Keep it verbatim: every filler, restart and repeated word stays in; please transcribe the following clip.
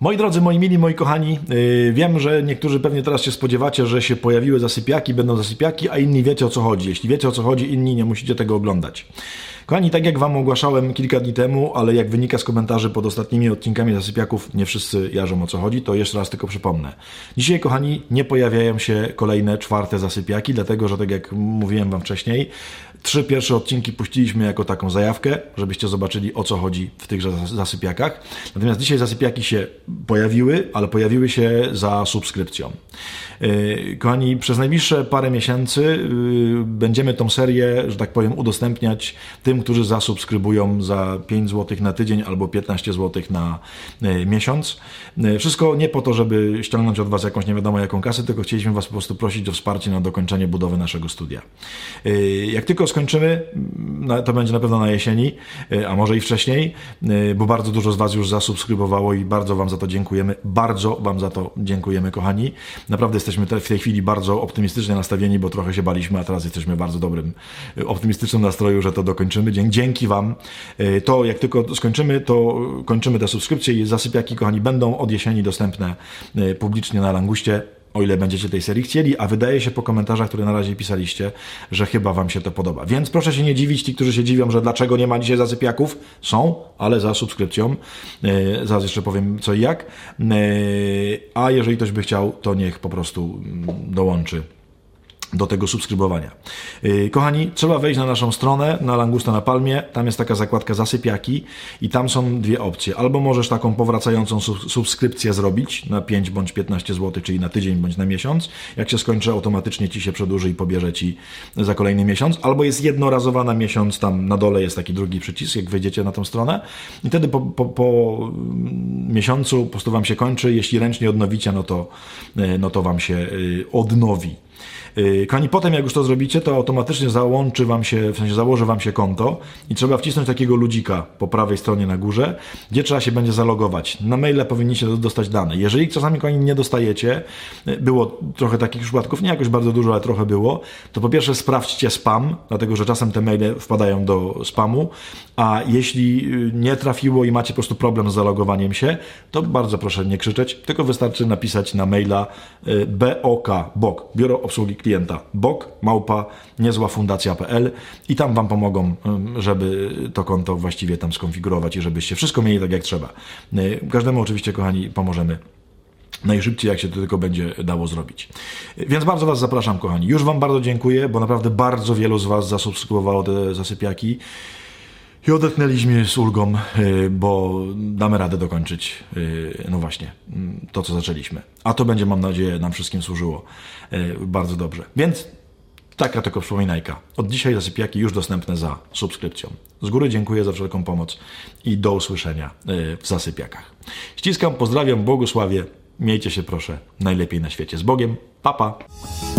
Moi drodzy, moi mili, moi kochani, yy, wiem, że niektórzy pewnie teraz się spodziewacie, że się pojawiły zasypiaki, będą zasypiaki, a inni wiecie, o co chodzi. Jeśli wiecie, o co chodzi, inni nie musicie tego oglądać. Kochani, tak jak wam ogłaszałem kilka dni temu, ale jak wynika z komentarzy pod ostatnimi odcinkami zasypiaków, nie wszyscy jarzą, o co chodzi, to jeszcze raz tylko przypomnę. Dzisiaj, kochani, nie pojawiają się kolejne, czwarte zasypiaki, dlatego, że tak jak mówiłem wam wcześniej, trzy pierwsze odcinki puściliśmy jako taką zajawkę, żebyście zobaczyli, o co chodzi w tychże zasypiakach. Natomiast dzisiaj zasypiaki się pojawiły, ale pojawiły się za subskrypcją. Kochani, przez najbliższe parę miesięcy będziemy tą serię, że tak powiem, udostępniać tym, którzy zasubskrybują za pięć złotych na tydzień albo piętnaście złotych na miesiąc. Wszystko nie po to, żeby ściągnąć od was jakąś nie wiadomo jaką kasę, tylko chcieliśmy was po prostu prosić o wsparcie na dokończenie budowy naszego studia. Jak tylko skończymy, to będzie na pewno na jesieni, a może i wcześniej, bo bardzo dużo z was już zasubskrybowało i bardzo wam za to dziękujemy. Bardzo wam za to dziękujemy, kochani. Naprawdę jesteśmy w tej chwili bardzo optymistycznie nastawieni, bo trochę się baliśmy, a teraz jesteśmy w bardzo dobrym, optymistycznym nastroju, że to dokończymy. Dzięki wam. To jak tylko skończymy, to kończymy te subskrypcje i zasypiaki, kochani, będą od jesieni dostępne publicznie na Languście, o ile będziecie tej serii chcieli, a wydaje się po komentarzach, które na razie pisaliście, że chyba wam się to podoba. Więc proszę się nie dziwić, ci, którzy się dziwią, że dlaczego nie ma dzisiaj zasypiaków. Są, ale za subskrypcją. Yy, zaraz jeszcze powiem co i jak. Yy, a jeżeli ktoś by chciał, to niech po prostu dołączy do tego subskrybowania. Yy, kochani, trzeba wejść na naszą stronę, na Langusta na Palmie, tam jest taka zakładka zasypiaki i tam są dwie opcje. Albo możesz taką powracającą sub subskrypcję zrobić na pięć bądź piętnaście złotych, czyli na tydzień bądź na miesiąc. Jak się skończy, automatycznie ci się przedłuży i pobierze ci za kolejny miesiąc. Albo jest jednorazowa na miesiąc, tam na dole jest taki drugi przycisk, jak wejdziecie na tą stronę i wtedy po, po, po miesiącu po prostu wam się kończy. Jeśli ręcznie odnowicie, no to, no to wam się odnowi. Kochani, potem jak już to zrobicie, to automatycznie załączy wam się, w sensie założy wam się konto i trzeba wcisnąć takiego ludzika po prawej stronie na górze, gdzie trzeba się będzie zalogować. Na maila powinniście dostać dane. Jeżeli czasami, kochani, nie dostajecie, było trochę takich przypadków, nie jakoś bardzo dużo, ale trochę było, to po pierwsze sprawdźcie spam, dlatego że czasem te maile wpadają do spamu, a jeśli nie trafiło i macie po prostu problem z zalogowaniem się, to bardzo proszę nie krzyczeć, tylko wystarczy napisać na maila B O K, B O K, Biuro Obsługi Klienta, bok małpa niezłafundacja kropka p l i tam wam pomogą, żeby to konto właściwie tam skonfigurować i żebyście wszystko mieli tak jak trzeba. Każdemu oczywiście, kochani, pomożemy najszybciej, jak się to tylko będzie dało zrobić. Więc bardzo was zapraszam, kochani. Już wam bardzo dziękuję, bo naprawdę bardzo wielu z was zasubskrybowało te zasypiaki i odetchnęliśmy z ulgą, bo damy radę dokończyć, no właśnie, to co zaczęliśmy. A to będzie, mam nadzieję, nam wszystkim służyło bardzo dobrze. Więc taka tylko przypominajka. Od dzisiaj zasypiaki już dostępne za subskrypcją. Z góry dziękuję za wszelką pomoc i do usłyszenia w zasypiakach. Ściskam, pozdrawiam, błogosławię. Miejcie się proszę najlepiej na świecie. Z Bogiem. Pa, pa.